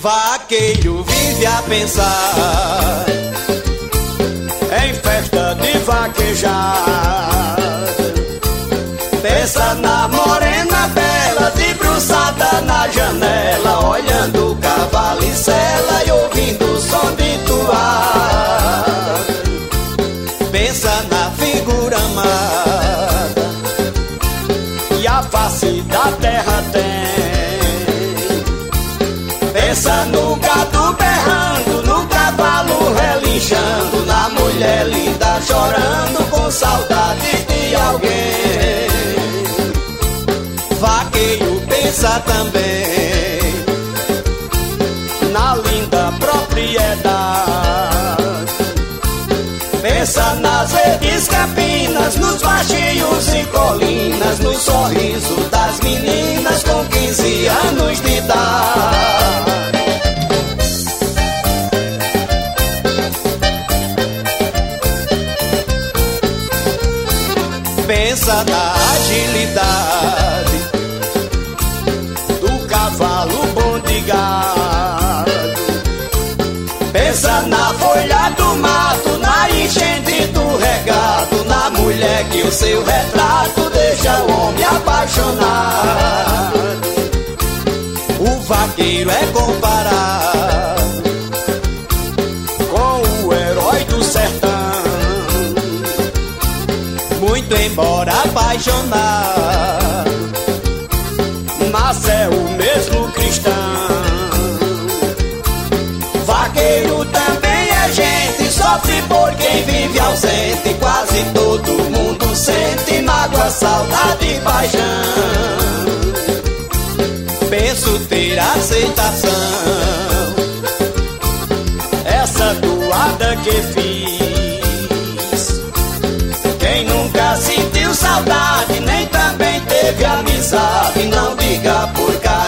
Vaqueiro vive a pensar em festa de vaquejar. Pensa na morena bela, debruçada na janela, olhando o cavalo e sela e ouvindo o som de toar. Pensa na figura amada e a face da terra tem. Pensa no gado berrando, no cavalo relinchando, na mulher linda chorando com saudade de alguém. Vaqueiro pensa também na linda propriedade. Pensa nas verdes campinas, nos baixinhos e colinas, no sorriso das meninas com 15 anos de idade. Pensa na agilidade do cavalo bom de gado. Pensa na folha do mato, na enchente do regado, na mulher que o seu retrato deixa o homem apaixonado. O vaqueiro é comparado com o herói do sertão, muito embora apaixonado, mas é o mesmo cristão. Vaqueiro também é gente, sofre por quem vive ausente. Quase todo mundo sente mágoa, saudade e paixão. Penso ter aceitação, essa doada que fiz. Quem nunca sentiu saudade, nem também teve amizade, não diga por cá